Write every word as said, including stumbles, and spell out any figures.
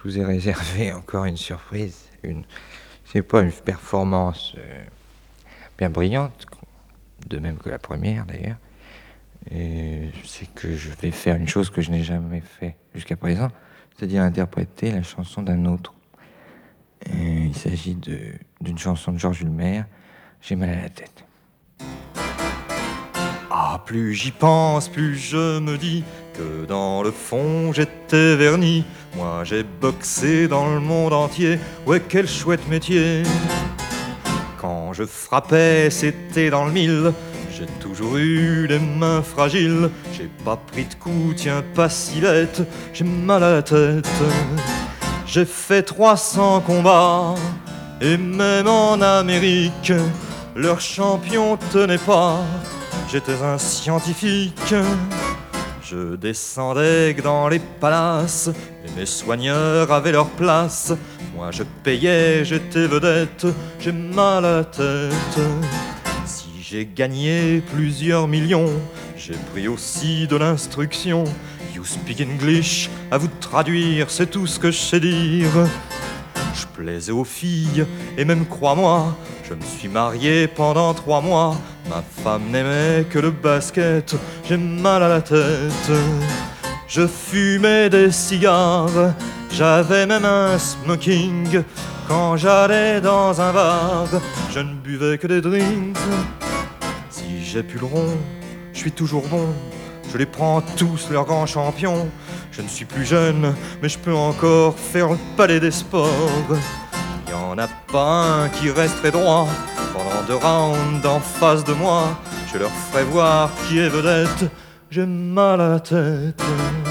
vous ai réservé encore une surprise. Une, c'est pas une performance euh, bien brillante, de même que la première d'ailleurs. Et c'est que je vais faire une chose que je n'ai jamais fait jusqu'à présent, c'est-à-dire interpréter la chanson d'un autre. Et il s'agit de, d'une chanson de Georges Hulmer, J'ai mal à la tête. Ah, plus j'y pense, plus je me dis que dans le fond j'étais verni. Moi j'ai boxé dans le monde entier, ouais quel chouette métier. Quand je frappais c'était dans le mille, j'ai toujours eu les mains fragiles. J'ai pas pris de coups, tiens pas silette, j'ai mal à la tête. J'ai fait trois cents combats, et même en Amérique leur champion tenait pas, j'étais un scientifique. Je descendais dans les palaces, et mes soigneurs avaient leur place. Moi je payais, j'étais vedette, j'ai mal à la tête. Si j'ai gagné plusieurs millions, j'ai pris aussi de l'instruction. You speak English, à vous de traduire, c'est tout ce que je sais dire. Je plaisais aux filles, et même crois-moi, je me suis marié pendant trois mois. Ma femme n'aimait que le basket, j'ai mal à la tête. Je fumais des cigares, j'avais même un smoking. Quand j'allais dans un bar, je ne buvais que des drinks. Si j'ai pu le rond, je suis toujours bon. Je les prends tous, leurs grands champions. Je ne suis plus jeune, mais je peux encore faire le palais des sports. Il n'y en a pas un qui resterait droit pendant deux rounds en face de moi. Je leur ferai voir qui est vedette, j'ai mal à la tête.